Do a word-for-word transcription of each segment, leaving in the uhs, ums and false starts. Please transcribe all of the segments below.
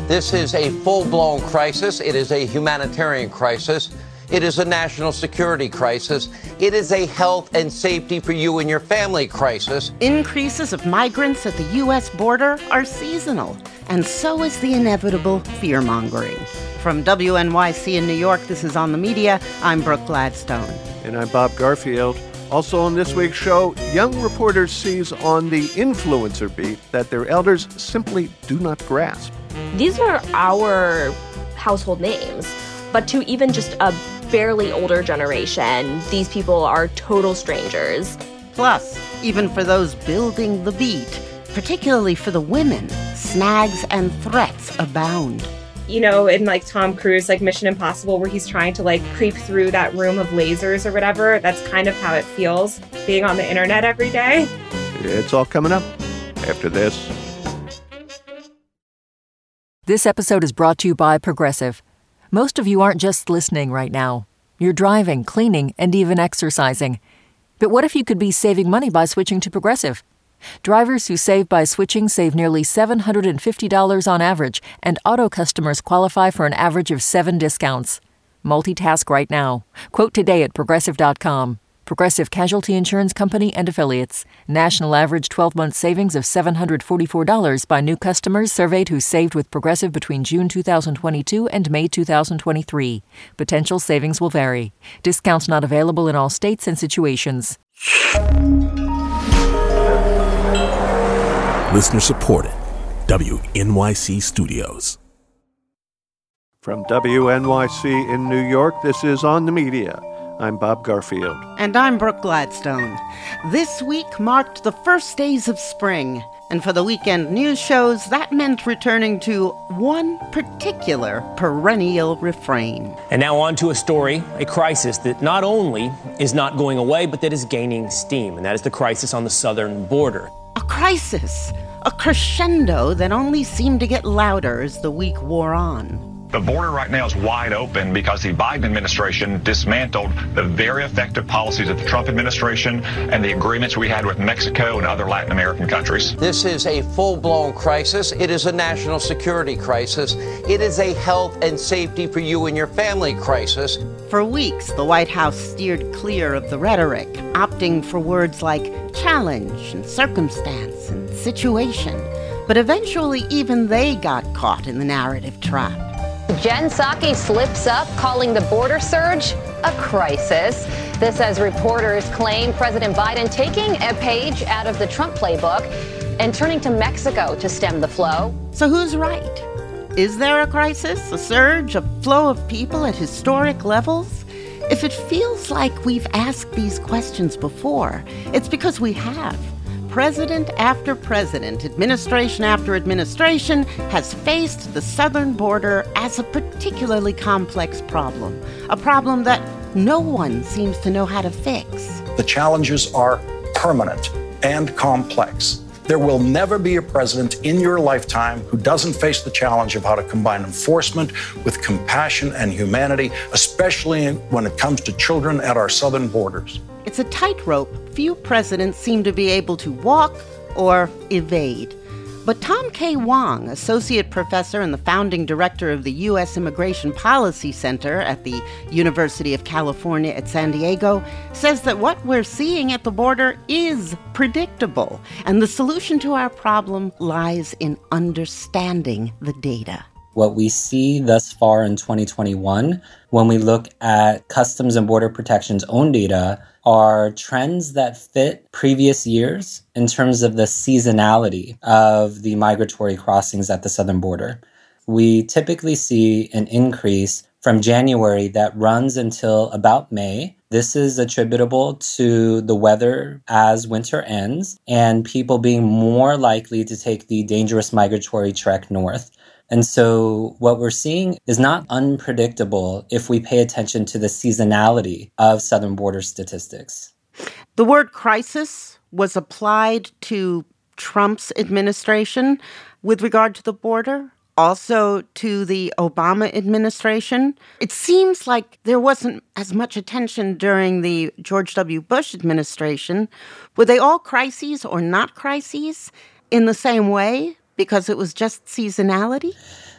This is a full-blown crisis. It is a humanitarian crisis. It is a national security crisis. It is a health and safety for you and your family crisis. Increases of migrants at the U S border are seasonal, and so is the inevitable fear-mongering. From W N Y C in New York, this is On the Media. I'm Brooke Gladstone. And I'm Bob Garfield. Also on this week's show, young reporters seize on the influencer beat that their elders simply do not grasp. These are our household names, but to even just a barely older generation, these people are total strangers. Plus, even for those building the beat, particularly for the women, snags and threats abound. You know, in like Tom Cruise, like Mission Impossible, where he's trying to like creep through that room of lasers or whatever, that's kind of how it feels being on the internet every day. It's all coming up after this. This episode is brought to you by Progressive. Most of you aren't just listening right now. You're driving, cleaning, and even exercising. But what if you could be saving money by switching to Progressive? Drivers who save by switching save nearly seven hundred fifty dollars on average, and auto customers qualify for an average of seven discounts. Multitask right now. Quote today at Progressive dot com. Progressive Casualty Insurance Company and Affiliates. National average twelve-month savings of seven hundred forty-four dollars by new customers surveyed who saved with Progressive between June two thousand twenty-two and May two thousand twenty-three. Potential savings will vary. Discounts not available in all states and situations. Listener supported. W N Y C Studios. From W N Y C in New York, this is On the Media. I'm Bob Garfield. And I'm Brooke Gladstone. This week marked the first days of spring. And for the weekend news shows, that meant returning to one particular perennial refrain. And now on to a story, a crisis that not only is not going away, but that is gaining steam. And that is the crisis on the southern border. A crisis, a crescendo that only seemed to get louder as the week wore on. The border right now is wide open because the Biden administration dismantled the very effective policies of the Trump administration and the agreements we had with Mexico and other Latin American countries. This is a full-blown crisis. It is a national security crisis. It is a health and safety for you and your family crisis. For weeks, the White House steered clear of the rhetoric, opting for words like challenge and circumstance and situation. But eventually, even they got caught in the narrative trap. Jen Psaki slips up, calling the border surge a crisis. This as reporters claim President Biden taking a page out of the Trump playbook and turning to Mexico to stem the flow. So who's right? Is there a crisis, a surge, a flow of people at historic levels? If it feels like we've asked these questions before, it's because we have. President after president, administration after administration has faced the southern border as a particularly complex problem, a problem that no one seems to know how to fix. The challenges are permanent and complex. There will never be a president in your lifetime who doesn't face the challenge of how to combine enforcement with compassion and humanity, especially when it comes to children at our southern borders. It's a tightrope few presidents seem to be able to walk or evade. But Tom K. Wong, associate professor and the founding director of the U S Immigration Policy Center at the University of California at San Diego, says that what we're seeing at the border is predictable, and the solution to our problem lies in understanding the data. What we see thus far in twenty twenty-one, when we look at Customs and Border Protection's own data, are trends that fit previous years in terms of the seasonality of the migratory crossings at the southern border. We typically see an increase from January that runs until about May. This is attributable to the weather as winter ends and people being more likely to take the dangerous migratory trek north. And so what we're seeing is not unpredictable if we pay attention to the seasonality of southern border statistics. The word crisis was applied to Trump's administration with regard to the border, also to the Obama administration. It seems like there wasn't as much attention during the George W. Bush administration. Were they all crises or not crises in the same way? Because it was just seasonality?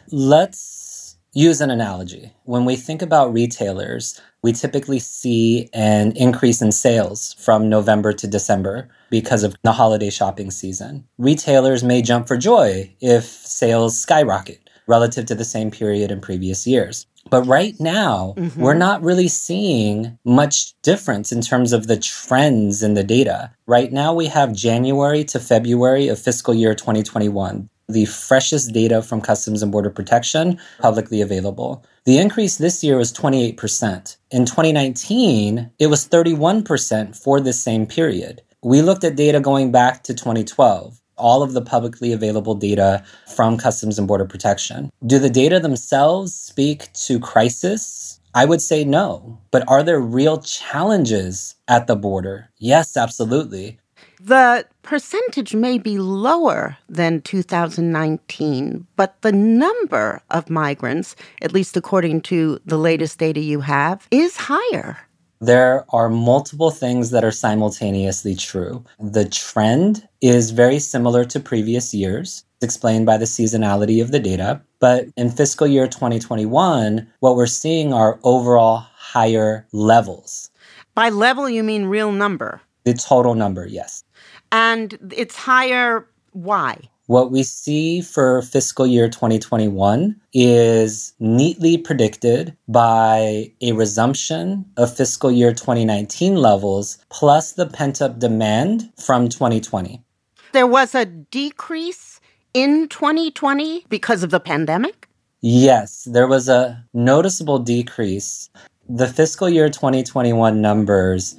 Let's use an analogy. When we think about retailers, we typically see an increase in sales from November to December because of the holiday shopping season. Retailers may jump for joy if sales skyrocket relative to the same period in previous years. But right now, mm-hmm. we're not really seeing much difference in terms of the trends in the data. Right now, we have January to February of fiscal year twenty twenty-one, the freshest data from Customs and Border Protection publicly available. The increase this year was twenty-eight percent. In twenty nineteen, it was thirty-one percent for this same period. We looked at data going back to twenty twelve. All of the publicly available data from Customs and Border Protection. Do the data themselves speak to crisis? I would say no. But are there real challenges at the border? Yes, absolutely. The percentage may be lower than two thousand nineteen, but the number of migrants, at least according to the latest data you have, is higher. There are multiple things that are simultaneously true. The trend is very similar to previous years, explained by the seasonality of the data. But in fiscal year twenty twenty-one, what we're seeing are overall higher levels. By level, you mean real number? The total number, yes. And it's higher, why? What we see for fiscal year twenty twenty-one is neatly predicted by a resumption of fiscal year twenty nineteen levels, plus the pent-up demand from twenty twenty. There was a decrease in twenty twenty because of the pandemic? Yes, there was a noticeable decrease. The fiscal year twenty twenty-one numbers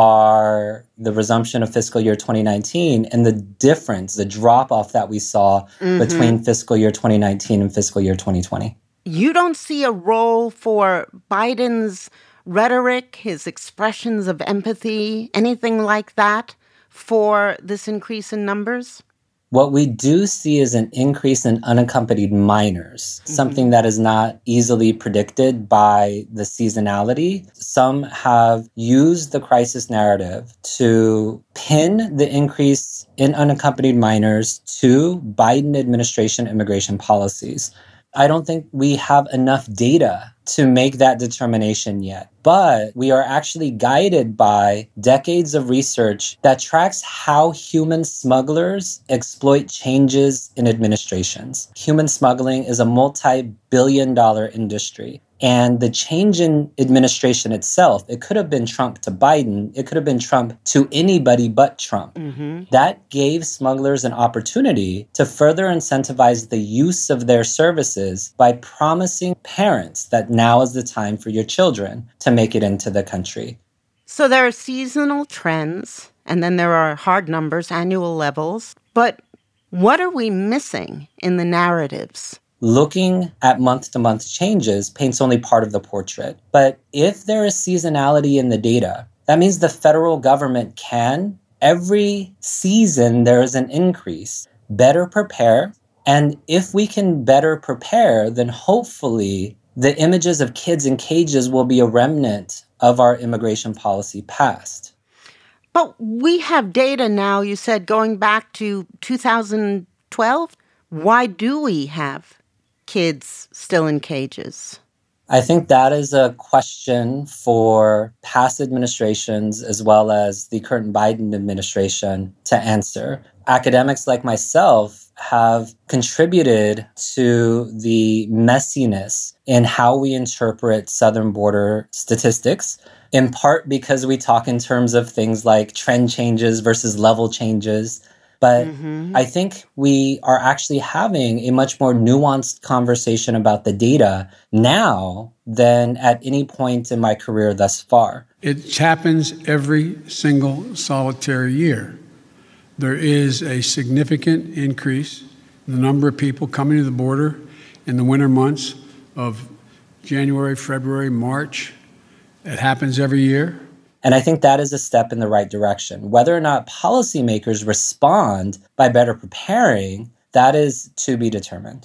are the resumption of fiscal year twenty nineteen and the difference, the drop-off that we saw mm-hmm. between fiscal year twenty nineteen and fiscal year twenty twenty. You don't see a role for Biden's rhetoric, his expressions of empathy, anything like that for this increase in numbers? What we do see is an increase in unaccompanied minors, mm-hmm. something that is not easily predicted by the seasonality. Some have used the crisis narrative to pin the increase in unaccompanied minors to Biden administration immigration policies. I don't think we have enough data to make that determination yet. But we are actually guided by decades of research that tracks how human smugglers exploit changes in administrations. Human smuggling is a multi-billion dollar industry. And the change in administration itself, it could have been Trump to Biden. It could have been Trump to anybody but Trump. Mm-hmm. That gave smugglers an opportunity to further incentivize the use of their services by promising parents that now is the time for your children to make it into the country. So there are seasonal trends, and then there are hard numbers, annual levels. But what are we missing in the narratives? Looking at month-to-month changes paints only part of the portrait. But if there is seasonality in the data, that means the federal government can, every season there is an increase, better prepare. And if we can better prepare, then hopefully the images of kids in cages will be a remnant of our immigration policy past. But we have data now, you said, going back to two thousand twelve. Why do we have kids still in cages? I think that is a question for past administrations as well as the current Biden administration to answer. Academics like myself have contributed to the messiness in how we interpret southern border statistics, in part because we talk in terms of things like trend changes versus level changes. But mm-hmm. I think we are actually having a much more nuanced conversation about the data now than at any point in my career thus far. It happens every single solitary year. There is a significant increase in the number of people coming to the border in the winter months of January, February, March. It happens every year. And I think that is a step in the right direction. Whether or not policymakers respond by better preparing, that is to be determined.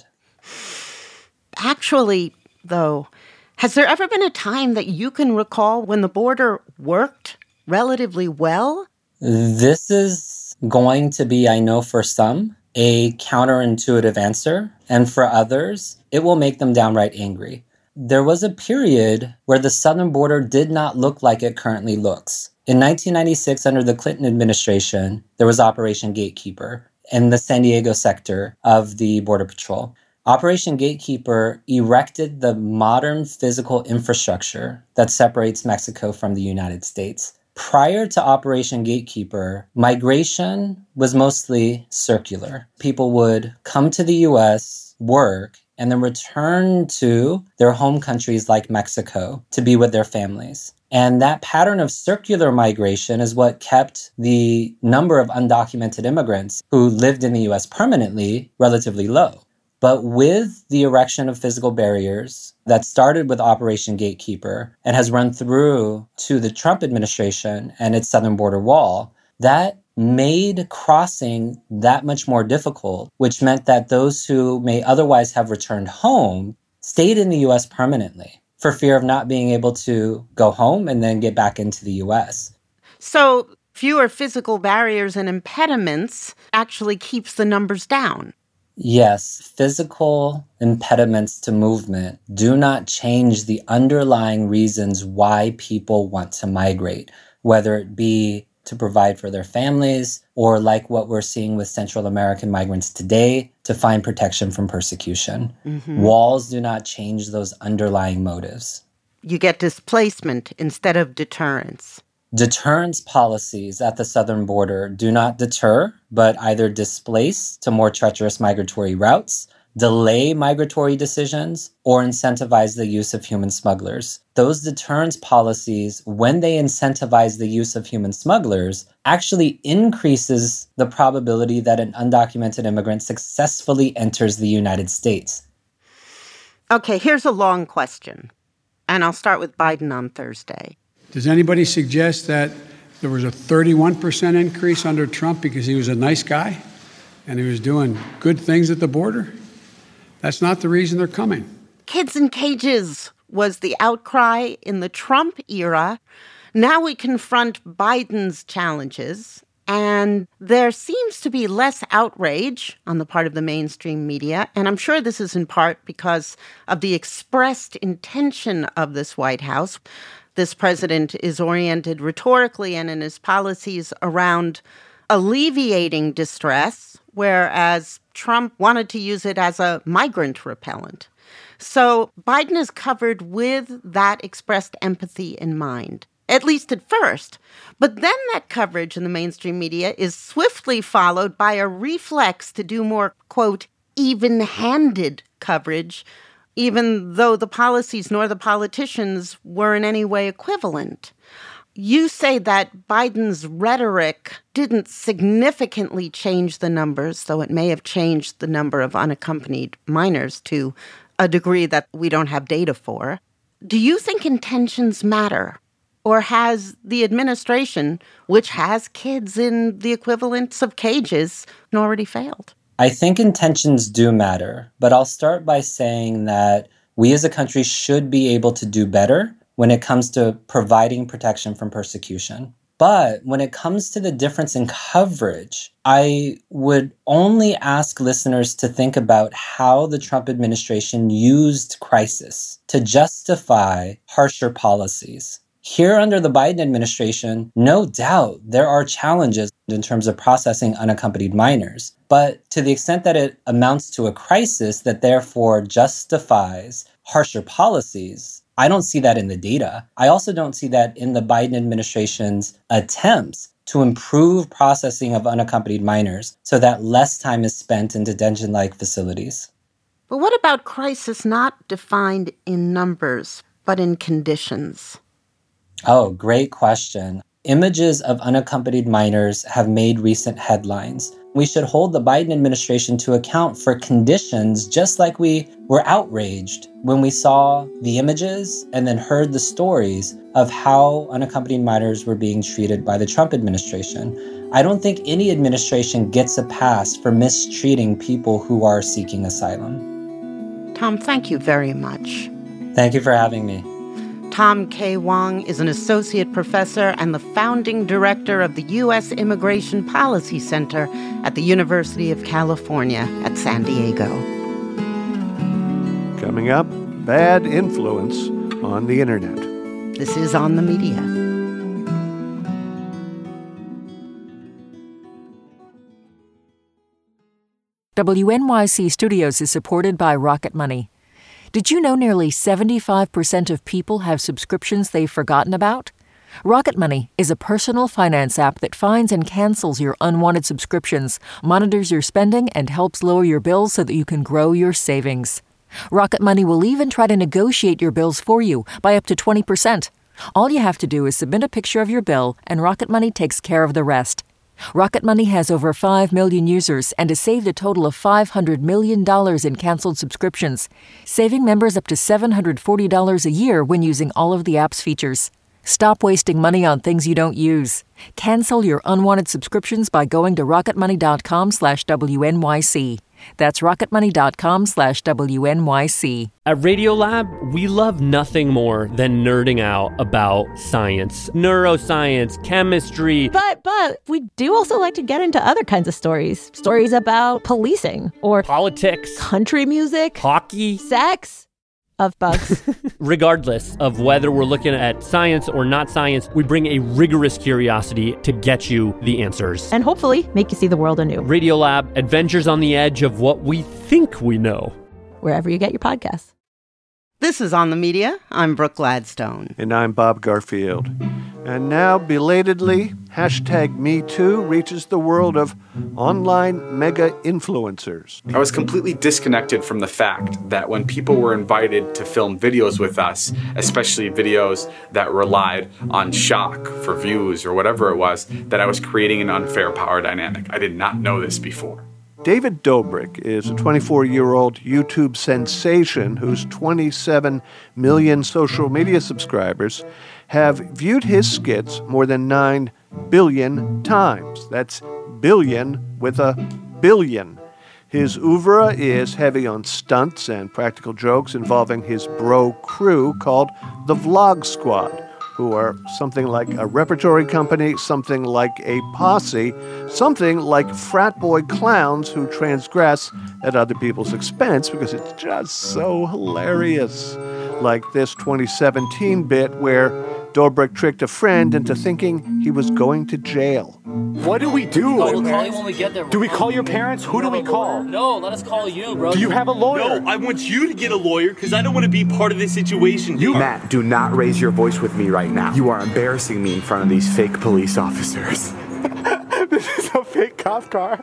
Actually, though, has there ever been a time that you can recall when the border worked relatively well? This is going to be, I know for some, a counterintuitive answer, and for others, it will make them downright angry. There was a period where the southern border did not look like it currently looks. In nineteen ninety-six, under the Clinton administration, there was Operation Gatekeeper in the San Diego sector of the Border Patrol. Operation Gatekeeper erected the modern physical infrastructure that separates Mexico from the United States. Prior to Operation Gatekeeper, migration was mostly circular. People would come to the U S, work, and then return to their home countries like Mexico to be with their families. And that pattern of circular migration is what kept the number of undocumented immigrants who lived in the U S permanently relatively low. But with the erection of physical barriers that started with Operation Gatekeeper and has run through to the Trump administration and its southern border wall, that made crossing that much more difficult, which meant that those who may otherwise have returned home stayed in the U S permanently for fear of not being able to go home and then get back into the U S. So fewer physical barriers and impediments actually keeps the numbers down. Yes, physical impediments to movement do not change the underlying reasons why people want to migrate, whether it be to provide for their families or, like what we're seeing with Central American migrants today, to find protection from persecution. Mm-hmm. Walls do not change those underlying motives. You get displacement instead of deterrence. Deterrence policies at the southern border do not deter, but either displace to more treacherous migratory routes, delay migratory decisions, or incentivize the use of human smugglers. Those deterrence policies, when they incentivize the use of human smugglers, actually increases the probability that an undocumented immigrant successfully enters the United States. Okay, here's a long question, and I'll start with Biden on Thursday. Does anybody suggest that there was a thirty-one percent increase under Trump because he was a nice guy and he was doing good things at the border? That's not the reason they're coming. Kids in cages was the outcry in the Trump era. Now we confront Biden's challenges, and there seems to be less outrage on the part of the mainstream media. And I'm sure this is in part because of the expressed intention of this White House. This president is oriented rhetorically and in his policies around alleviating distress, whereas Trump wanted to use it as a migrant repellent. So Biden is covered with that expressed empathy in mind, at least at first. But then that coverage in the mainstream media is swiftly followed by a reflex to do more, quote, even-handed coverage, even though the policies nor the politicians were in any way equivalent. You say that Biden's rhetoric didn't significantly change the numbers, though it may have changed the number of unaccompanied minors to a degree that we don't have data for. Do you think intentions matter? Or has the administration, which has kids in the equivalents of cages, already failed? I think intentions do matter, but I'll start by saying that we as a country should be able to do better when it comes to providing protection from persecution. But when it comes to the difference in coverage, I would only ask listeners to think about how the Trump administration used crisis to justify harsher policies. Here under the Biden administration, no doubt there are challenges in terms of processing unaccompanied minors. But to the extent that it amounts to a crisis that therefore justifies harsher policies, I don't see that in the data. I also don't see that in the Biden administration's attempts to improve processing of unaccompanied minors so that less time is spent in detention-like facilities. But what about crisis not defined in numbers, but in conditions? Oh, great question. Images of unaccompanied minors have made recent headlines. We should hold the Biden administration to account for conditions just like we were outraged when we saw the images and then heard the stories of how unaccompanied minors were being treated by the Trump administration. I don't think any administration gets a pass for mistreating people who are seeking asylum. Tom, thank you very much. Thank you for having me. Tom K. Wong is an associate professor and the founding director of the U S Immigration Policy Center at the University of California at San Diego. Coming up, bad influence on the internet. This is On the Media. W N Y C Studios is supported by Rocket Money. Did you know nearly seventy-five percent of people have subscriptions they've forgotten about? Rocket Money is a personal finance app that finds and cancels your unwanted subscriptions, monitors your spending, and helps lower your bills so that you can grow your savings. Rocket Money will even try to negotiate your bills for you by up to twenty percent. All you have to do is submit a picture of your bill, and Rocket Money takes care of the rest. Rocket Money has over five million users and has saved a total of five hundred million dollars in canceled subscriptions, saving members up to seven hundred forty dollars a year when using all of the app's features. Stop wasting money on things you don't use. Cancel your unwanted subscriptions by going to rocketmoney.com slash WNYC. That's rocketmoney.com slash WNYC. At Radiolab, we love nothing more than nerding out about science, neuroscience, chemistry. But, but, we do also like to get into other kinds of stories. Stories about policing or politics, country music, hockey, sex. Of bugs. Regardless of whether we're looking at science or not science, we bring a rigorous curiosity to get you the answers. And hopefully make you see the world anew. Radiolab, adventures on the edge of what we think we know. Wherever you get your podcasts. This is On the Media. I'm Brooke Gladstone. And I'm Bob Garfield. And now, belatedly, hashtag Me Too reaches the world of online mega influencers. I was completely disconnected from the fact that when people were invited to film videos with us, especially videos that relied on shock for views or whatever it was, that I was creating an unfair power dynamic. I did not know this before. David Dobrik is a twenty-four-year-old YouTube sensation whose twenty-seven million social media subscribers have viewed his skits more than nine billion times. That's billion with a billion. His oeuvre is heavy on stunts and practical jokes involving his bro crew called the Vlog Squad, who are something like a repertory company, something like a posse, something like frat boy clowns who transgress at other people's expense because it's just so hilarious. Like this twenty seventeen bit where Dobrik tricked a friend into thinking he was going to jail. What do we do? Oh, we'll call you when we get there. Do we call your parents? Who do we call? No, let us call you, bro. Do you have a lawyer? No, I want you to get a lawyer because I don't want to be part of this situation. You, Matt, do not raise your voice with me right now. You are embarrassing me in front of these fake police officers. This is a fake cop car.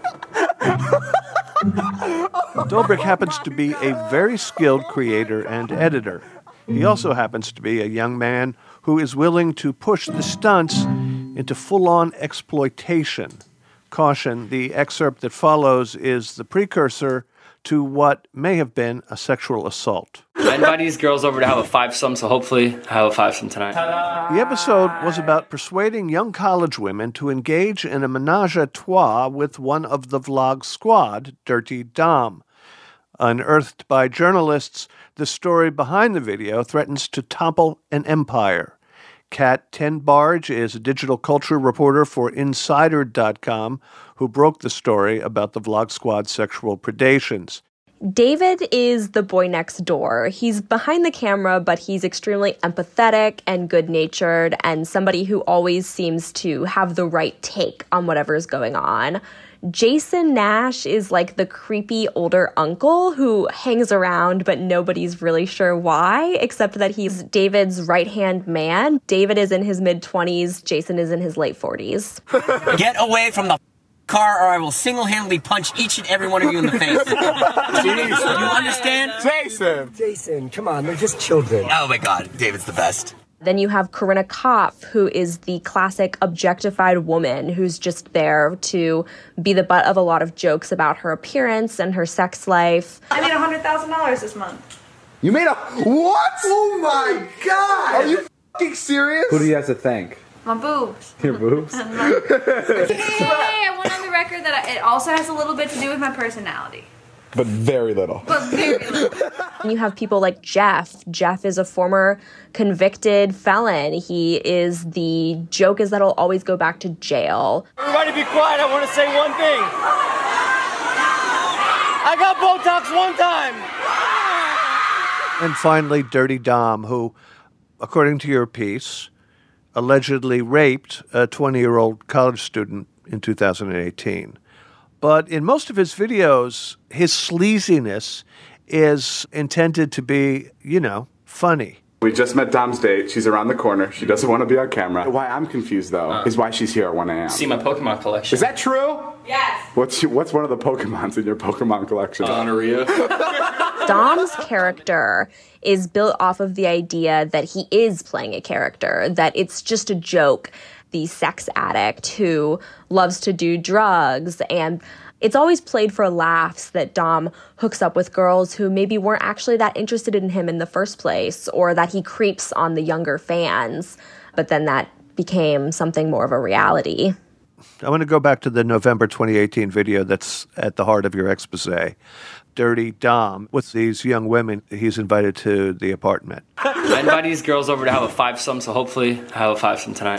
Dobrik happens to be a very skilled creator and editor. He also happens to be a young man who is willing to push the stunts into full-on exploitation. Caution, the excerpt that follows is the precursor to what may have been a sexual assault. I invited these girls over to have a five-some, so hopefully I have a five-some tonight. The episode was about persuading young college women to engage in a menage a trois with one of the Vlog Squad, Dirty Dom. Unearthed by journalists, the story behind the video threatens to topple an empire. Kat Tenbarge is a digital culture reporter for Insider dot com who broke the story about the Vlog Squad's sexual predations. David is the boy next door. He's behind the camera, but he's extremely empathetic and good-natured and somebody who always seems to have the right take on whatever's going on. Jason Nash is like the creepy older uncle who hangs around, but nobody's really sure why, except that he's David's right-hand man. David is in his mid-twenties. Jason is in his late forties. Get away from the car or I will single-handedly punch each and every one of you in the face. Do you understand? Jason! Jason, come on, they're just children. Oh my God, David's the best. Then you have Corinna Kopf, who is the classic objectified woman who's just there to be the butt of a lot of jokes about her appearance and her sex life. I made one hundred thousand dollars this month. You made a... What? Oh my God! Are you f***ing serious? Who do you have to thank? My boobs. Your boobs? Hey, I want on the record that I, it also has a little bit to do with my personality. But very little. But very little. You have people like Jeff. Jeff is a former convicted felon. He is the joke is that he'll always go back to jail. Everybody be quiet. I want to say one thing. I got Botox one time. And finally, Dirty Dom, who, according to your piece, allegedly raped a twenty-year-old college student in two thousand eighteen. But in most of his videos, his sleaziness is intended to be, you know, funny. We just met Dom's date. She's around the corner. She doesn't want to be on camera. Why I'm confused, though, uh, is why she's here at one a.m. See my Pokemon collection. Is that true? Yes. What's what's one of the Pokemons in your Pokemon collection? Gonorrhea. Dom's character is built off of the idea that he is playing a character, that it's just a joke. The sex addict who loves to do drugs, and it's always played for laughs that Dom hooks up with girls who maybe weren't actually that interested in him in the first place, or that he creeps on the younger fans. But then that became something more of a reality. I want to go back to the November twenty eighteen video that's at the heart of your expose. Dirty Dom, with these young women he's invited to the apartment. I invited these girls over to have a five-some, so hopefully I have a five-some tonight.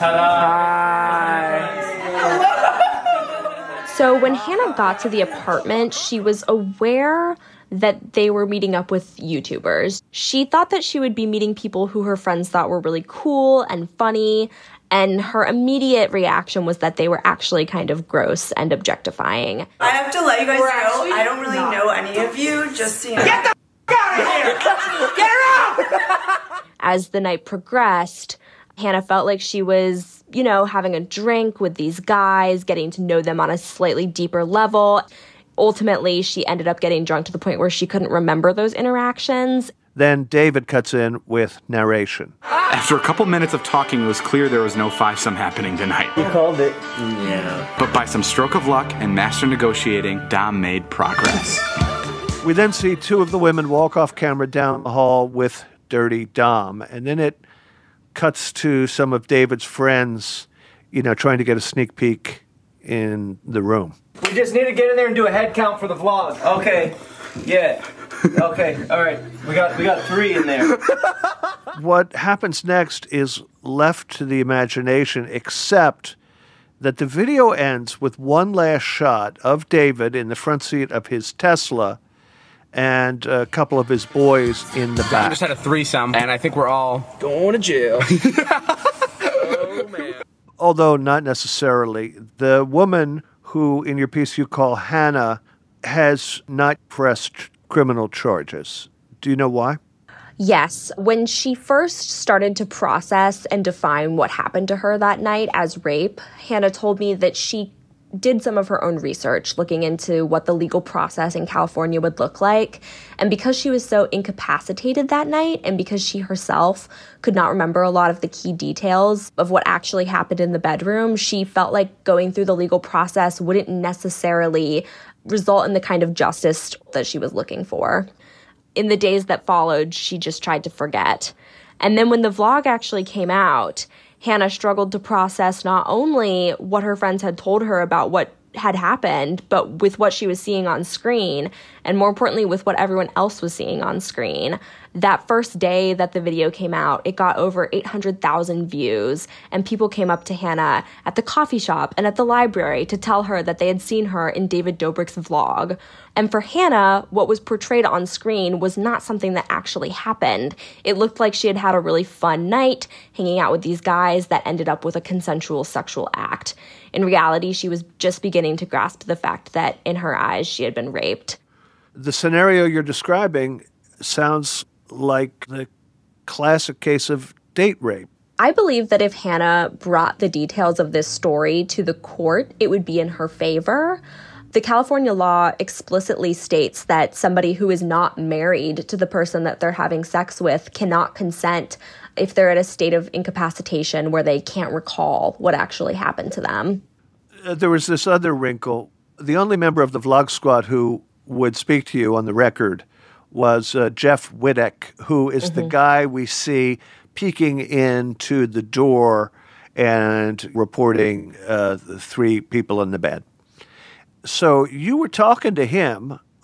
Hi. So when Hannah got to the apartment, she was aware that they were meeting up with YouTubers. She thought that she would be meeting people who her friends thought were really cool and funny, and her immediate reaction was that they were actually kind of gross and objectifying. I have to let you guys We're know, I don't really not. know any of you, just so you know. Get the f*** out of here! Get her out! As the night progressed, Hannah felt like she was, you know, having a drink with these guys, getting to know them on a slightly deeper level. Ultimately, she ended up getting drunk to the point where she couldn't remember those interactions. Then David cuts in with narration. After a couple minutes of talking, it was clear there was no five-some happening tonight. You called it. Yeah. But by some stroke of luck and master negotiating, Dom made progress. We then see two of the women walk off camera down the hall with Dirty Dom, and then it cuts to some of David's friends, you know, trying to get a sneak peek in the room. We just need to get in there and do a head count for the vlog. Okay. Yeah. Okay. All right. We got we got three in there. What happens next is left to the imagination, except that the video ends with one last shot of David in the front seat of his Tesla and a couple of his boys in the I back. just had a threesome, and I think we're all going to jail. Oh man. Although not necessarily. The woman who in your piece you call Hannah has not pressed criminal charges. Do you know why? Yes. When she first started to process and define what happened to her that night as rape, Hannah told me that she did some of her own research looking into what the legal process in California would look like. And because she was so incapacitated that night, and because she herself could not remember a lot of the key details of what actually happened in the bedroom, she felt like going through the legal process wouldn't necessarily result in the kind of justice that she was looking for. In the days that followed, she just tried to forget. And then when the vlog actually came out, Hannah struggled to process not only what her friends had told her about what had happened, but with what she was seeing on screen, and more importantly, with what everyone else was seeing on screen. That first day that the video came out, it got over eight hundred thousand views, and people came up to Hannah at the coffee shop and at the library to tell her that they had seen her in David Dobrik's vlog. And for Hannah, what was portrayed on screen was not something that actually happened. It looked like she had had a really fun night hanging out with these guys that ended up with a consensual sexual act. In reality, she was just beginning to grasp the fact that, in her eyes, she had been raped. The scenario you're describing sounds like the classic case of date rape. I believe that if Hannah brought the details of this story to the court, it would be in her favor. The California law explicitly states that somebody who is not married to the person that they're having sex with cannot consent if they're at a state of incapacitation where they can't recall what actually happened to them. Uh, there was this other wrinkle. The only member of the Vlog Squad who would speak to you on the record was uh, Jeff Wittek, who is mm-hmm. the guy we see peeking into the door and reporting uh, the three people in the bed. So you were talking to him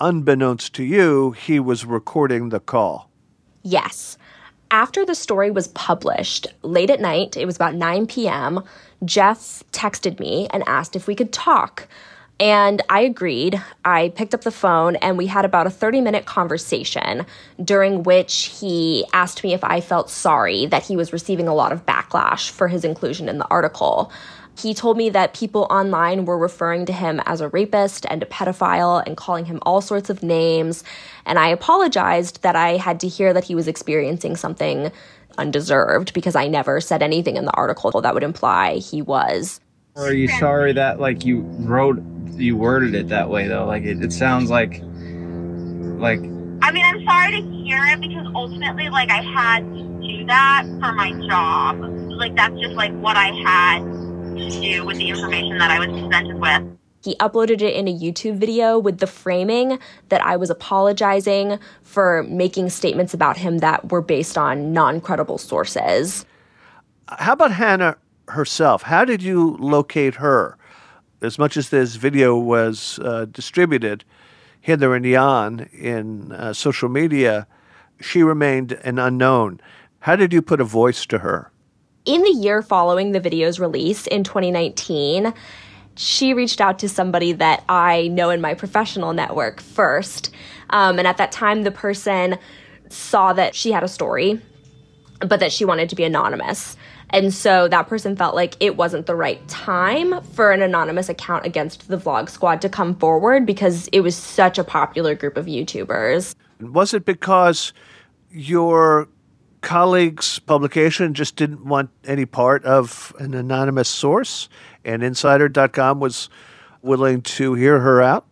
unbeknownst to you, he was recording the call. Yes. After the story was published, late at night, it was about nine p.m., Jeff texted me and asked if we could talk. And I agreed. I picked up the phone and we had about a thirty-minute conversation during which he asked me if I felt sorry that he was receiving a lot of backlash for his inclusion in the article. He told me that people online were referring to him as a rapist and a pedophile and calling him all sorts of names. And I apologized that I had to hear that he was experiencing something undeserved because I never said anything in the article that would imply he was. Are you sorry that, like, you wrote, you worded it that way, though? Like, it, it sounds like, like... I mean, I'm sorry to hear it because ultimately, like, I had to do that for my job. Like, that's just, like, what I had to do with the information that I was presented with. He uploaded it in a YouTube video with the framing that I was apologizing for making statements about him that were based on non-credible sources. How about Hannah herself? How did you locate her? As much as this video was uh, distributed hither and yon in uh, social media, she remained an unknown. How did you put a voice to her? In the year following the video's release in twenty nineteen, she reached out to somebody that I know in my professional network first. Um, and at that time, the person saw that she had a story, but that she wanted to be anonymous. And so that person felt like it wasn't the right time for an anonymous account against the Vlog Squad to come forward because it was such a popular group of YouTubers. Was it because your colleague's publication just didn't want any part of an anonymous source and Insider dot com was willing to hear her out?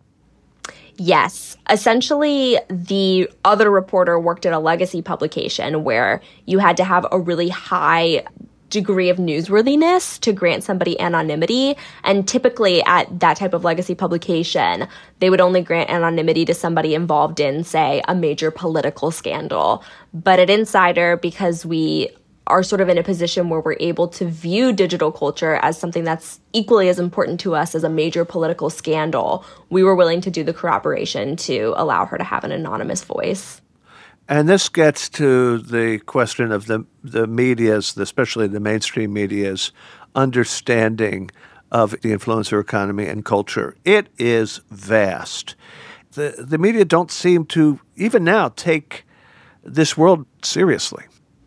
Yes. Essentially, the other reporter worked at a legacy publication where you had to have a really high degree of newsworthiness to grant somebody anonymity. And typically at that type of legacy publication, they would only grant anonymity to somebody involved in, say, a major political scandal. But at Insider, because we are sort of in a position where we're able to view digital culture as something that's equally as important to us as a major political scandal, we were willing to do the corroboration to allow her to have an anonymous voice. And this gets to the question of the the media's, especially the mainstream media's, understanding of the influencer economy and culture. It is vast. The the media don't seem to, even now, take this world seriously.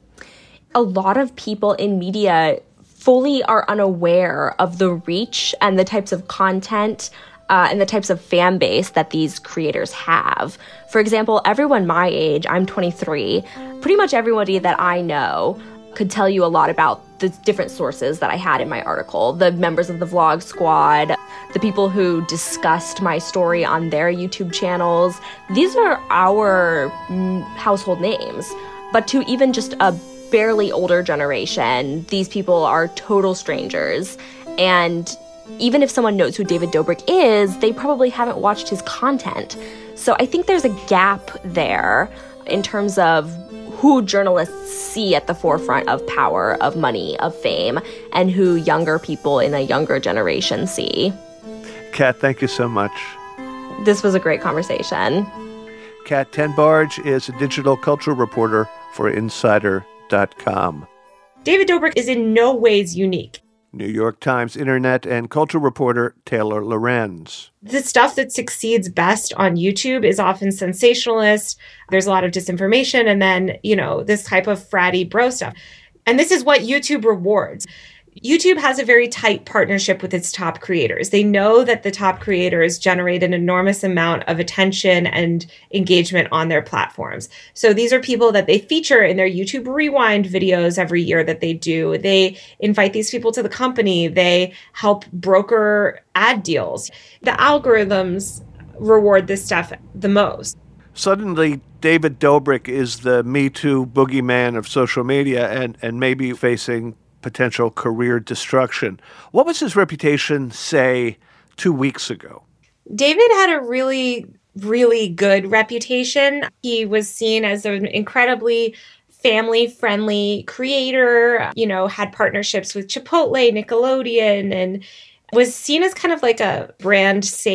A lot of people in media fully are unaware of the reach and the types of content Uh, and the types of fan base that these creators have. For example, everyone my age, I'm twenty-three, pretty much everybody that I know could tell you a lot about the different sources that I had in my article. The members of the Vlog Squad, the people who discussed my story on their YouTube channels. These are our mm, household names. But to even just a barely older generation, these people are total strangers. And even if someone knows who David Dobrik is, they probably haven't watched his content. So I think there's a gap there in terms of who journalists see at the forefront of power, of money, of fame, and who younger people in a younger generation see. Kat, thank you so much. This was a great conversation. Kat Tenbarge is a digital culture reporter for Insider dot com. David Dobrik is in no ways unique. New York Times internet and culture reporter Taylor Lorenz. The stuff that succeeds best on YouTube is often sensationalist. There's a lot of disinformation and then, you know, this type of fratty bro stuff. And this is what YouTube rewards. YouTube has a very tight partnership with its top creators. They know that the top creators generate an enormous amount of attention and engagement on their platforms. So these are people that they feature in their YouTube Rewind videos every year that they do. They invite these people to the company. They help broker ad deals. The algorithms reward this stuff the most. Suddenly, David Dobrik is the Me Too boogeyman of social media and, and maybe facing potential career destruction. What was his reputation, say, two weeks ago? David had a really, really good reputation. He was seen as an incredibly family-friendly creator, you know, had partnerships with Chipotle, Nickelodeon, and was seen as kind of like a brand-safe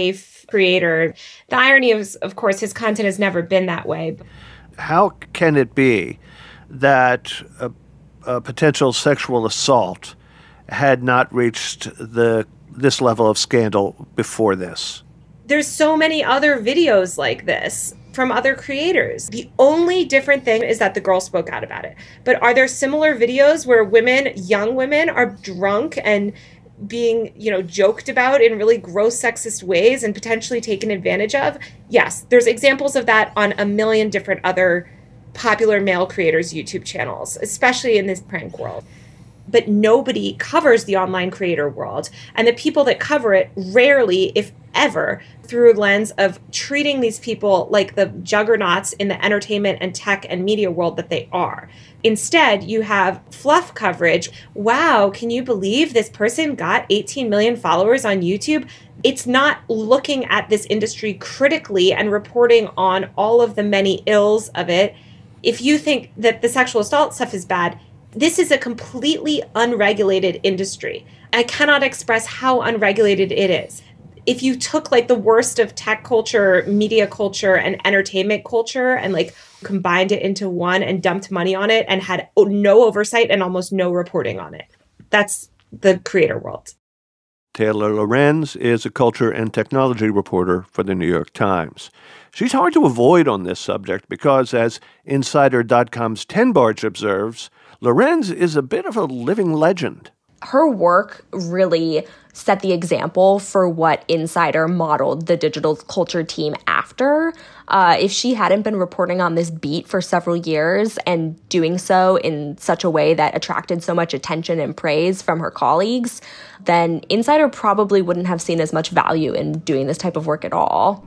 creator. The irony is, of course, his content has never been that way. How can it be that a, a potential sexual assault had not reached the this level of scandal before this? There's so many other videos like this from other creators. The only different thing is that the girl spoke out about it. But are there similar videos where women, young women, are drunk and being, you know, joked about in really gross sexist ways and potentially taken advantage of? Yes, there's examples of that on a million different other popular male creators' YouTube channels, especially in this prank world. But nobody covers the online creator world. And the people that cover it rarely, if ever, through a lens of treating these people like the juggernauts in the entertainment and tech and media world that they are. Instead, you have fluff coverage. Wow, can you believe this person got eighteen million followers on YouTube? It's not looking at this industry critically and reporting on all of the many ills of it. If you think that the sexual assault stuff is bad, this is a completely unregulated industry. I cannot express how unregulated it is. If you took like the worst of tech culture, media culture, and entertainment culture and like combined it into one and dumped money on it and had no oversight and almost no reporting on it, that's the creator world. Taylor Lorenz is a culture and technology reporter for the New York Times. She's hard to avoid on this subject because, as Insider dot com's Ten Barge observes, Lorenz is a bit of a living legend. Her work really set the example for what Insider modeled the digital culture team after. Uh, if she hadn't been reporting on this beat for several years and doing so in such a way that attracted so much attention and praise from her colleagues, then Insider probably wouldn't have seen as much value in doing this type of work at all.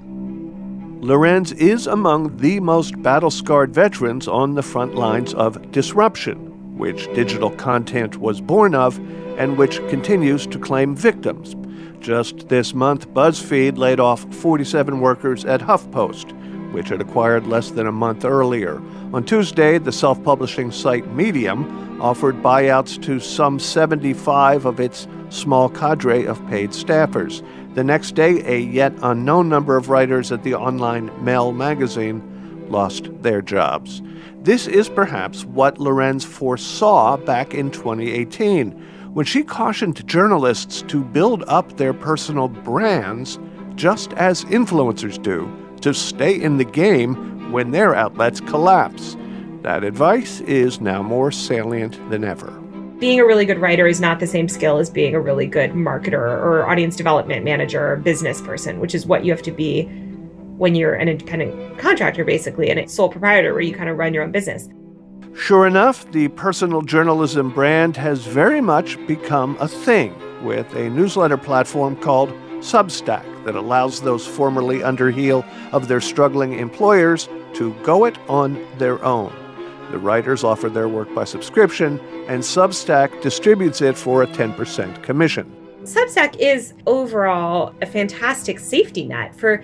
Lorenz is among the most battle-scarred veterans on the front lines of disruption, which digital content was born of and which continues to claim victims. Just this month, BuzzFeed laid off forty-seven workers at HuffPost, which had acquired less than a month earlier. On Tuesday, the self-publishing site Medium offered buyouts to some seventy-five of its small cadre of paid staffers. The next day, a yet unknown number of writers at the online Mail magazine lost their jobs. This is perhaps what Lorenz foresaw back in twenty eighteen, when she cautioned journalists to build up their personal brands just as influencers do, to stay in the game when their outlets collapse. That advice is now more salient than ever. Being a really good writer is not the same skill as being a really good marketer or audience development manager or business person, which is what you have to be when you're an independent contractor, basically, and a sole proprietor where you kind of run your own business. Sure enough, the personal journalism brand has very much become a thing, with a newsletter platform called Substack that allows those formerly under heel of their struggling employers to go it on their own. The writers offer their work by subscription, and Substack distributes it for a ten percent commission. Substack is overall a fantastic safety net for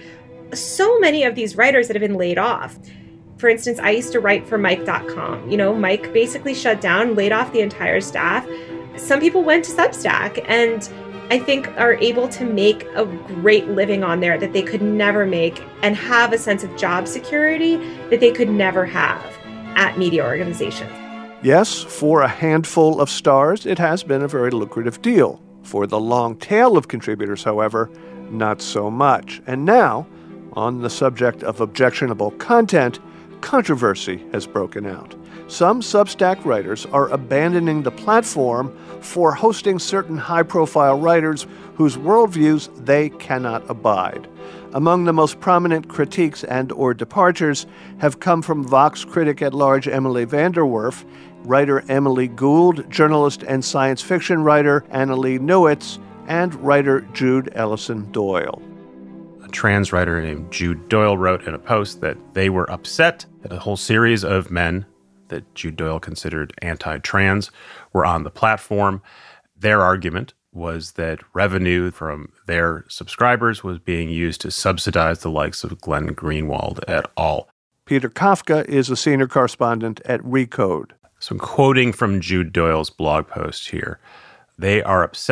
so many of these writers that have been laid off. For instance, I used to write for Mike dot com. You know, Mike basically shut down, laid off the entire staff. Some people went to Substack and I think are able to make a great living on there that they could never make and have a sense of job security that they could never have at media organizations. Yes, for a handful of stars, it has been a very lucrative deal. For the long tail of contributors, however, not so much. And now, on the subject of objectionable content, controversy has broken out. Some Substack writers are abandoning the platform for hosting certain high-profile writers whose worldviews they cannot abide. Among the most prominent critiques and or departures have come from Vox critic-at-large Emily VanDerWerff, writer Emily Gould, journalist and science fiction writer Annalee Newitz, and writer Jude Ellison Doyle. A trans writer named Jude Doyle wrote in a post that they were upset that a whole series of men that Jude Doyle considered anti-trans were on the platform. Their argument was that revenue from their subscribers was being used to subsidize the likes of Glenn Greenwald et al. Peter Kafka is a senior correspondent at Recode. So I'm quoting from Jude Doyle's blog post here. They are upset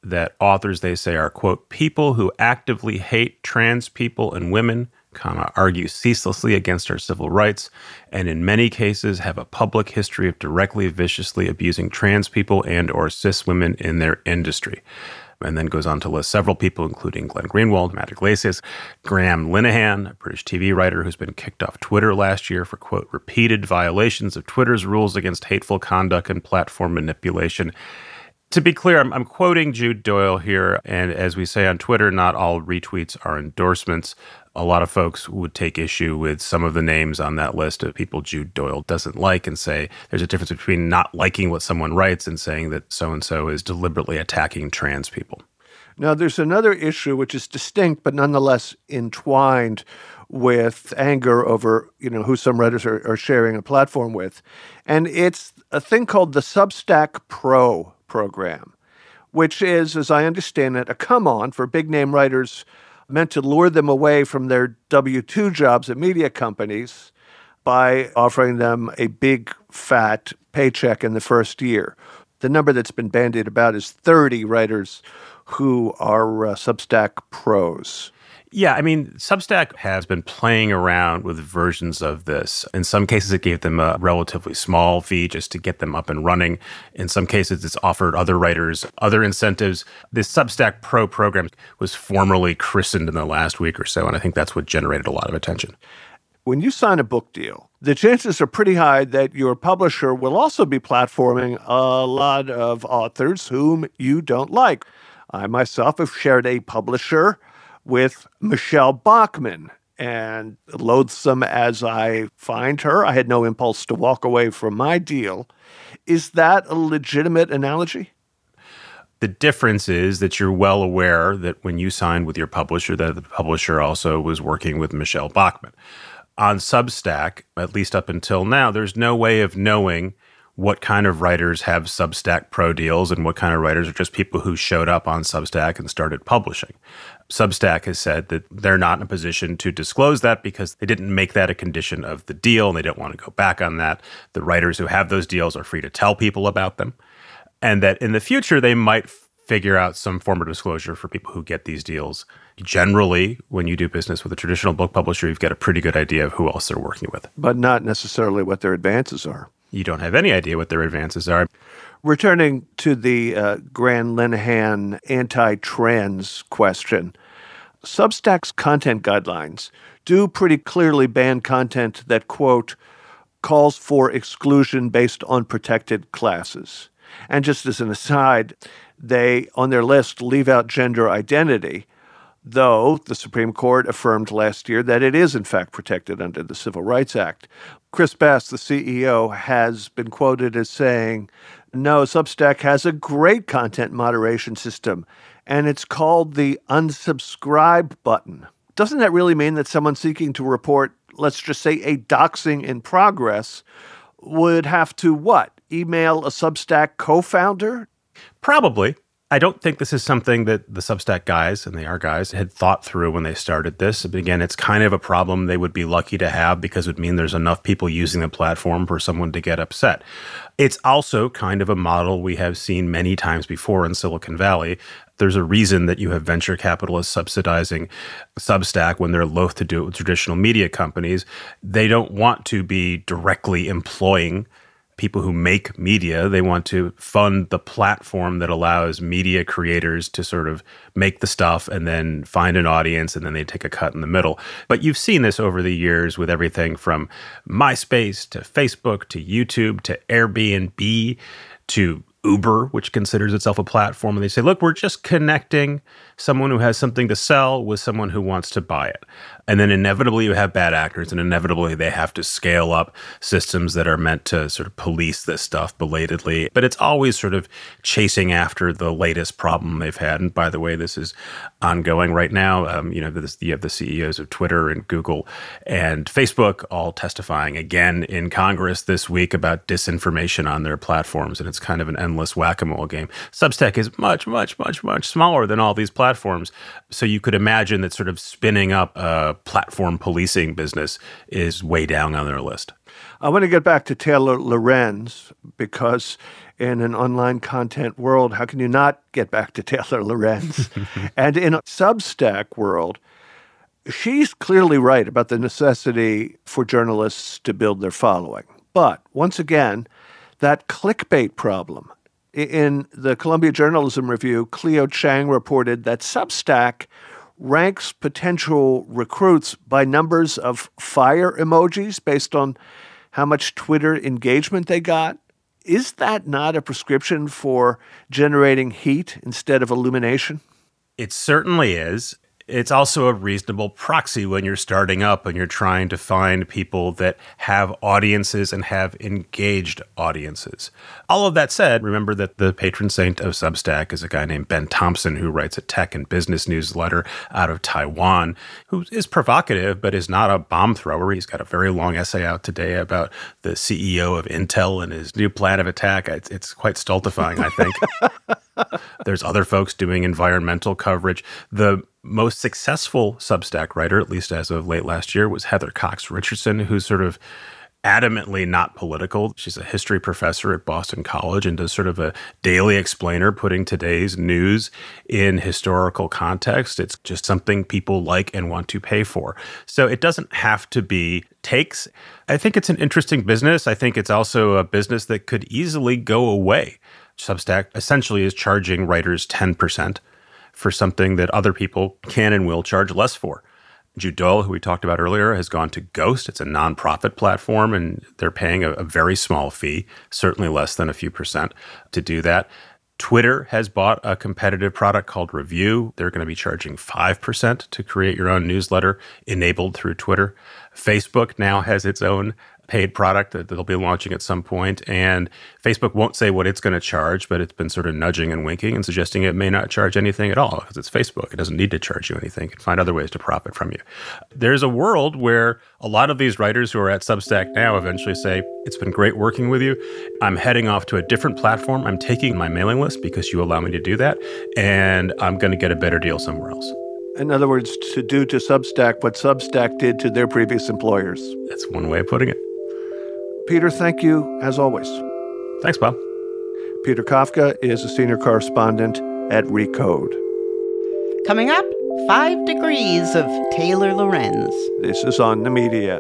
that authors, they say, are, quote, people who actively hate trans people and women, comma, argue ceaselessly against our civil rights, and in many cases have a public history of directly viciously abusing trans people and or cis women in their industry. And then goes on to list several people, including Glenn Greenwald, Matt Iglesias, Graham Linehan, a British T V writer who's been kicked off Twitter last year for, quote, repeated violations of Twitter's rules against hateful conduct and platform manipulation. To be clear, I'm, I'm quoting Jude Doyle here, and as we say on Twitter, not all retweets are endorsements. A lot of folks would take issue with some of the names on that list of people Jude Doyle doesn't like and say there's a difference between not liking what someone writes and saying that so-and-so is deliberately attacking trans people. Now, there's another issue which is distinct but nonetheless entwined with anger over, you know, who some writers are, are sharing a platform with, and it's a thing called the Substack Pro program, which is, as I understand it, a come-on for big-name writers meant to lure them away from their W two jobs at media companies by offering them a big, fat paycheck in the first year. The number that's been bandied about is thirty writers who are uh, Substack pros. Yeah, I mean, Substack has been playing around with versions of this. In some cases, it gave them a relatively small fee just to get them up and running. In some cases, it's offered other writers other incentives. This Substack Pro program was formally christened in the last week or so, and I think that's what generated a lot of attention. When you sign a book deal, the chances are pretty high that your publisher will also be platforming a lot of authors whom you don't like. I myself have shared a publisher with Michelle Bachmann, and loathsome as I find her, I had no impulse to walk away from my deal. Is that a legitimate analogy? The difference is that you're well aware that when you signed with your publisher, that the publisher also was working with Michelle Bachmann. On Substack, at least up until now, there's no way of knowing what kind of writers have Substack Pro deals and what kind of writers are just people who showed up on Substack and started publishing. Substack has said that they're not in a position to disclose that because they didn't make that a condition of the deal and they don't want to go back on that. The writers who have those deals are free to tell people about them. And that in the future, they might figure out some form of disclosure for people who get these deals. Generally, when you do business with a traditional book publisher, you've got a pretty good idea of who else they're working with. But not necessarily what their advances are. You don't have any idea what their advances are. Returning to the uh, Graham Linehan anti-trans question, Substack's content guidelines do pretty clearly ban content that, quote, calls for exclusion based on protected classes. And just as an aside, they, on their list, leave out gender identity, though the Supreme Court affirmed last year that it is, in fact, protected under the Civil Rights Act. Chris Bass, the C E O, has been quoted as saying, no, Substack has a great content moderation system, and it's called the unsubscribe button. Doesn't that really mean that someone seeking to report, let's just say, a doxing in progress would have to, what, email a Substack co-founder? Probably. I don't think this is something that the Substack guys, and they are guys, had thought through when they started this. But again, it's kind of a problem they would be lucky to have because it would mean there's enough people using the platform for someone to get upset. It's also kind of a model we have seen many times before in Silicon Valley. There's a reason that you have venture capitalists subsidizing Substack when they're loath to do it with traditional media companies. They don't want to be directly employing people who make media. They want to fund the platform that allows media creators to sort of make the stuff and then find an audience, and then they take a cut in the middle. But you've seen this over the years with everything from MySpace to Facebook to YouTube to Airbnb to Uber, which considers itself a platform. And they say, look, we're just connecting someone who has something to sell with someone who wants to buy it. And then inevitably you have bad actors, and inevitably they have to scale up systems that are meant to sort of police this stuff belatedly. But it's always sort of chasing after the latest problem they've had. And by the way, this is ongoing right now. Um, you know, this, you have the C E Os of Twitter and Google and Facebook all testifying again in Congress this week about disinformation on their platforms. And it's kind of an endless whack-a-mole game. Substack is much, much, much, much smaller than all these platforms. So you could imagine that sort of spinning up a a platform policing business is way down on their list. I want to get back to Taylor Lorenz because in an online content world, how can you not get back to Taylor Lorenz? And in a Substack world, she's clearly right about the necessity for journalists to build their following. But once again, that clickbait problem. In the Columbia Journalism Review, Cleo Chang reported that Substack ranks potential recruits by numbers of fire emojis based on how much Twitter engagement they got. Is that not a prescription for generating heat instead of illumination? It certainly is. It's also a reasonable proxy when you're starting up and you're trying to find people that have audiences and have engaged audiences. All of that said, remember that the patron saint of Substack is a guy named Ben Thompson, who writes a tech and business newsletter out of Taiwan, who is provocative but is not a bomb thrower. He's got a very long essay out today about the C E O of Intel and his new plan of attack. It's, it's quite stultifying, I think. There's other folks doing environmental coverage. The most successful Substack writer, at least as of late last year, was Heather Cox Richardson, who's sort of adamantly not political. She's a history professor at Boston College and does sort of a daily explainer, putting today's news in historical context. It's just something people like and want to pay for. So it doesn't have to be takes. I think it's an interesting business. I think it's also a business that could easily go away. Substack essentially is charging writers ten percent for something that other people can and will charge less for. Jude Doyle, who we talked about earlier, has gone to Ghost. It's a nonprofit platform, and they're paying a, a very small fee, certainly less than a few percent, to do that. Twitter has bought a competitive product called Review. They're going to be charging five percent to create your own newsletter enabled through Twitter. Facebook now has its own paid product that they'll be launching at some point, and Facebook won't say what it's going to charge, but it's been sort of nudging and winking and suggesting it may not charge anything at all because it's Facebook. It doesn't need to charge you anything. It can find other ways to profit from you. There's a world where a lot of these writers who are at Substack now eventually say, it's been great working with you. I'm heading off to a different platform. I'm taking my mailing list because you allow me to do that, and I'm going to get a better deal somewhere else. In other words, to do to Substack what Substack did to their previous employers. That's one way of putting it. Peter, thank you, as always. Thanks, Bob. Peter Kafka is a senior correspondent at Recode. Coming up, Five Degrees of Taylor Lorenz. This is On the Media.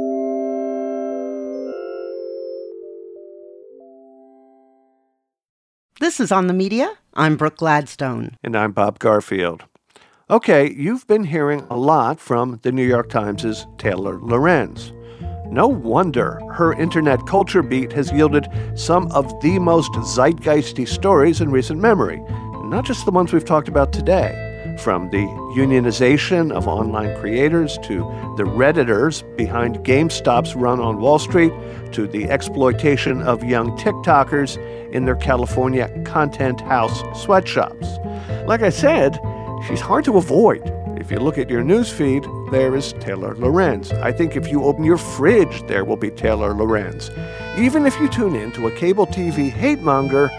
This is On the Media. I'm Brooke Gladstone. And I'm Bob Garfield. Okay, you've been hearing a lot from the New York Times' Taylor Lorenz. No wonder her internet culture beat has yielded some of the most zeitgeisty stories in recent memory, not just the ones we've talked about today, from the unionization of online creators to the Redditors behind GameStop's run on Wall Street to the exploitation of young TikTokers in their California content house sweatshops. Like I said, she's hard to avoid. If you look at your news feed, there is Taylor Lorenz. I think if you open your fridge, there will be Taylor Lorenz. Even if you tune in to a cable T V hate monger,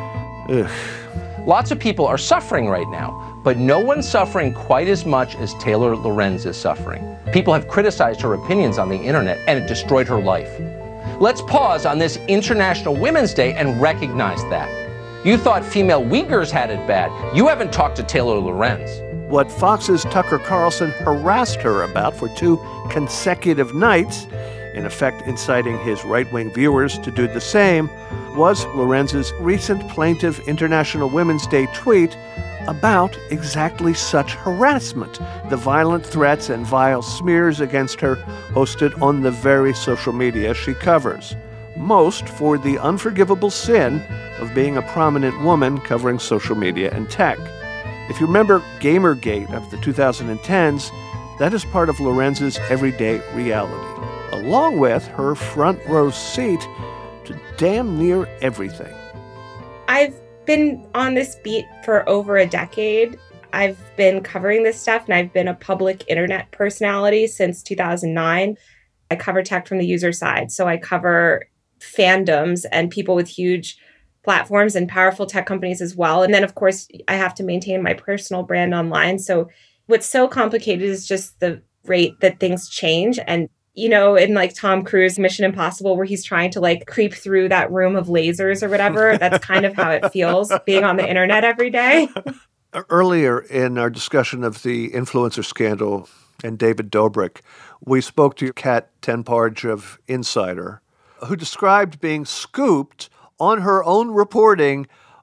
ugh. Lots of people are suffering right now, but no one's suffering quite as much as Taylor Lorenz is suffering. People have criticized her opinions on the internet, and it destroyed her life. Let's pause on this International Women's Day and recognize that. You thought female Uyghurs had it bad. You haven't talked to Taylor Lorenz. What Fox's Tucker Carlson harassed her about for two consecutive nights, in effect inciting his right-wing viewers to do the same, was Lorenz's recent plaintive International Women's Day tweet about exactly such harassment, the violent threats and vile smears against her hosted on the very social media she covers, most for the unforgivable sin of being a prominent woman covering social media and tech. If you remember Gamergate of the two thousand tens, that is part of Lorenz's everyday reality, along with her front row seat to damn near everything. I've been on this beat for over a decade. I've been covering this stuff, and I've been a public internet personality since two thousand nine. I cover tech from the user side, so I cover fandoms and people with huge platforms and powerful tech companies as well. And then, of course, I have to maintain my personal brand online. So what's so complicated is just the great that things change. And, you know, in like Tom Cruise Mission Impossible, where he's trying to like creep through that room of lasers or whatever, that's kind of how it feels being on the internet every day. Earlier in our discussion of the influencer scandal and David Dobrik, we spoke to Kat Tenparge of Insider, who described being scooped on her own reporting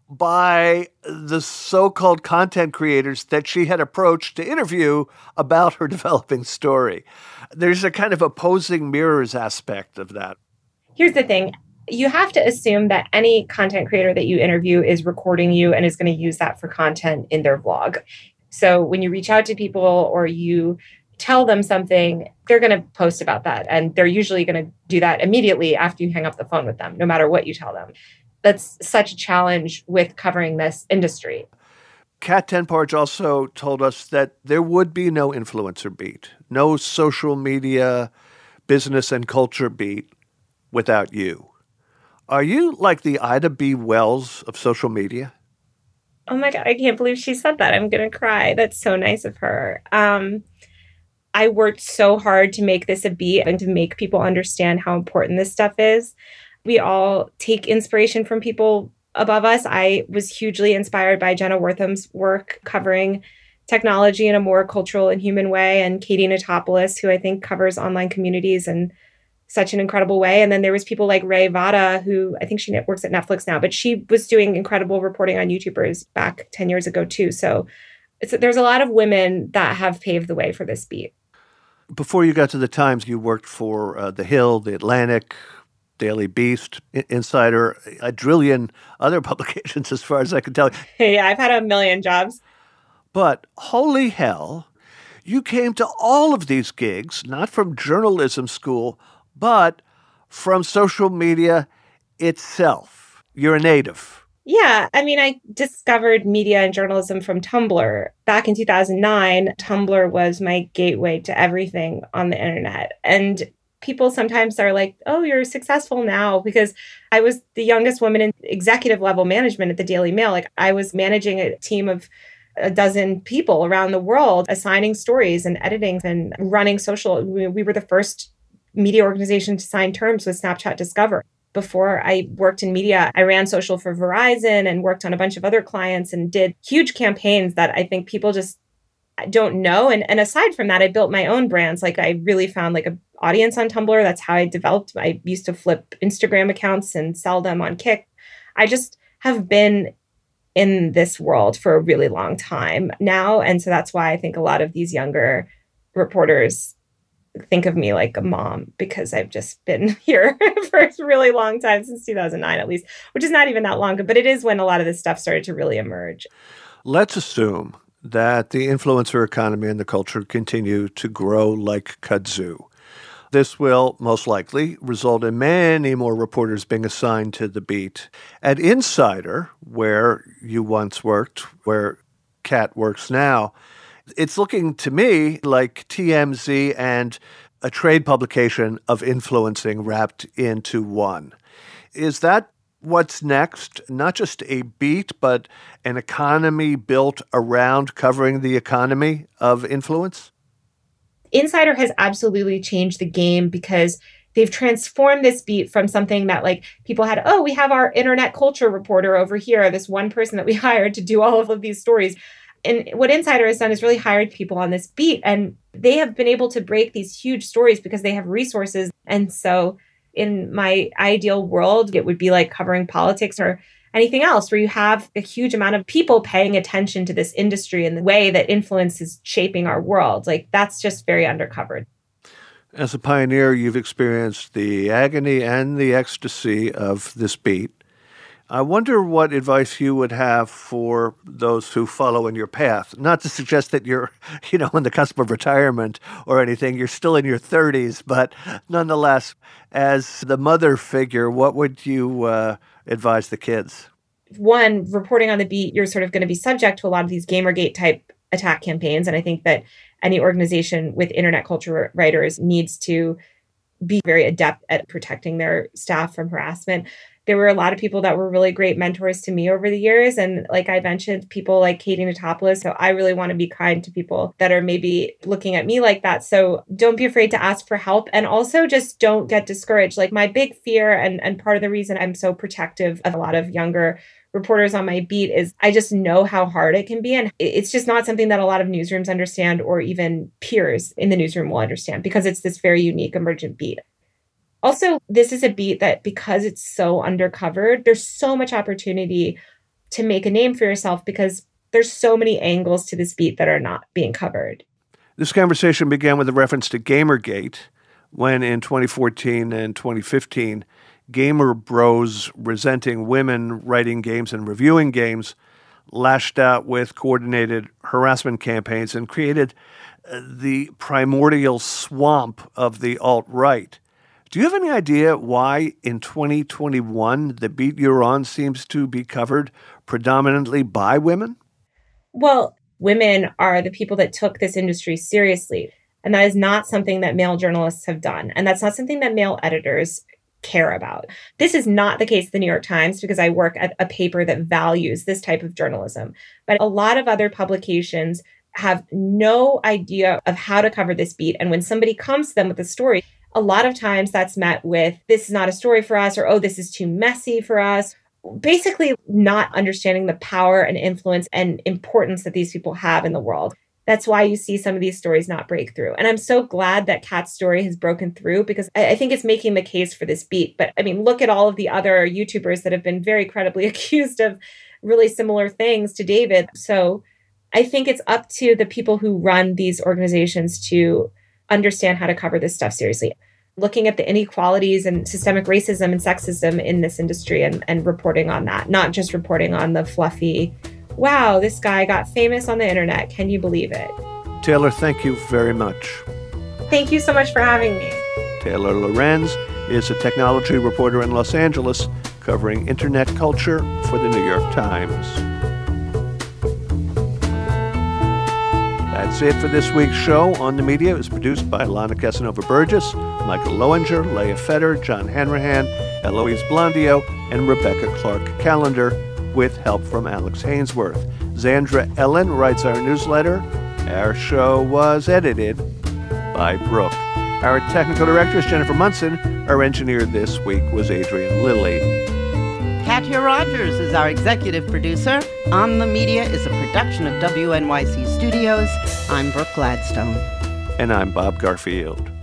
by the so-called content creators that she had approached to interview about her developing story. There's a kind of opposing mirrors aspect of that. Here's the thing. You have to assume that any content creator that you interview is recording you and is going to use that for content in their vlog. So when you reach out to people or you tell them something, they're going to post about that. And they're usually going to do that immediately after you hang up the phone with them, no matter what you tell them. That's such a challenge with covering this industry. Kat Tenparge also told us that there would be no influencer beat, no social media, business and culture beat without you. Are you like the Ida B. Wells of social media? Oh my God, I can't believe she said that. I'm going to cry. That's so nice of her. Um, I worked so hard to make this a beat and to make people understand how important this stuff is. We all take inspiration from people above us. I was hugely inspired by Jenna Wortham's work covering technology in a more cultural and human way, and Katie Notopoulos, who I think covers online communities in such an incredible way. And then there was people like Ray Vada, who I think she works at Netflix now, but she was doing incredible reporting on YouTubers back ten years ago too. So it's, there's a lot of women that have paved the way for this beat. Before you got to the Times, you worked for uh, The Hill, The Atlantic, Daily Beast, I- Insider, a trillion other publications as far as I can tell. Yeah, I've had a million jobs. But holy hell, you came to all of these gigs, not from journalism school, but from social media itself. You're a native. Yeah, I mean, I discovered media and journalism from Tumblr. Back in two thousand nine, Tumblr was my gateway to everything on the internet. And people sometimes are like, oh, you're successful now, because I was the youngest woman in executive level management at the Daily Mail. Like, I was managing a team of a dozen people around the world, assigning stories and editing and running social. We were the first media organization to sign terms with Snapchat Discover. Before I worked in media, I ran social for Verizon and worked on a bunch of other clients and did huge campaigns that I think people just don't know. And, and aside from that, I built my own brands. Like, I really found like an audience on Tumblr. That's how I developed. I used to flip Instagram accounts and sell them on Kick. I just have been in this world for a really long time now. And so that's why I think a lot of these younger reporters think of me like a mom, because I've just been here for a really long time, since two thousand nine at least, which is not even that long, but it is when a lot of this stuff started to really emerge. Let's assume that the influencer economy and the culture continue to grow like kudzu. This will most likely result in many more reporters being assigned to the beat. At Insider, where you once worked, where Kat works now, it's looking to me like T M Z and a trade publication of influencing wrapped into one. Is that what's next? Not just a beat, but an economy built around covering the economy of influence? Insider has absolutely changed the game, because they've transformed this beat from something that like people had, oh, we have our internet culture reporter over here, this one person that we hired to do all of these stories. And what Insider has done is really hired people on this beat, and they have been able to break these huge stories because they have resources. And so in my ideal world, it would be like covering politics or anything else, where you have a huge amount of people paying attention to this industry and the way that influence is shaping our world. Like, that's just very undercovered. As a pioneer, you've experienced the agony and the ecstasy of this beat. I wonder what advice you would have for those who follow in your path. Not to suggest that you're, you know, on the cusp of retirement or anything. You're still in your thirties, but nonetheless, as the mother figure, what would you uh, advise the kids? One, reporting on the beat, you're sort of going to be subject to a lot of these Gamergate type attack campaigns. And I think that any organization with internet culture writers needs to be very adept at protecting their staff from harassment. There were a lot of people that were really great mentors to me over the years. And like I mentioned, people like Katie Notopoulos. So I really want to be kind to people that are maybe looking at me like that. So don't be afraid to ask for help. And also just don't get discouraged. Like my big fear and, and part of the reason I'm so protective of a lot of younger reporters on my beat is I just know how hard it can be. And it's just not something that a lot of newsrooms understand or even peers in the newsroom will understand because it's this very unique emergent beat. Also, this is a beat that because it's so undercovered, there's so much opportunity to make a name for yourself because there's so many angles to this beat that are not being covered. This conversation began with a reference to Gamergate, when in twenty fourteen and twenty fifteen, gamer bros resenting women writing games and reviewing games lashed out with coordinated harassment campaigns and created the primordial swamp of the alt-right. Do you have any idea why in twenty twenty-one the beat you're on seems to be covered predominantly by women? Well, women are the people that took this industry seriously. And that is not something that male journalists have done. And that's not something that male editors care about. This is not the case at the New York Times because I work at a paper that values this type of journalism. But a lot of other publications have no idea of how to cover this beat. And when somebody comes to them with a story, a lot of times that's met with, this is not a story for us, or, oh, this is too messy for us. Basically not understanding the power and influence and importance that these people have in the world. That's why you see some of these stories not break through. And I'm so glad that Kat's story has broken through because I, I think it's making the case for this beat. But I mean, look at all of the other YouTubers that have been very credibly accused of really similar things to David. So I think it's up to the people who run these organizations to understand how to cover this stuff seriously. Looking at the inequalities and systemic racism and sexism in this industry and, and reporting on that, not just reporting on the fluffy, wow, this guy got famous on the internet. Can you believe it? Taylor, thank you very much. Thank you so much for having me. Taylor Lorenz is a technology reporter in Los Angeles covering internet culture for the New York Times. That's it for this week's show. On the Media it was produced by Lana Casanova-Burgess, Michael Loewinger, Leah Fetter, John Hanrahan, Eloise Blondio, and Rebecca Clark-Callender, with help from Alex Hainsworth. Zandra Ellen writes our newsletter. Our show was edited by Brooke. Our technical director is Jennifer Munson. Our engineer this week was Adrian Lilly. Katya Rogers is our executive producer. On the Media is a production of W N Y C Studios. I'm Brooke Gladstone. And I'm Bob Garfield.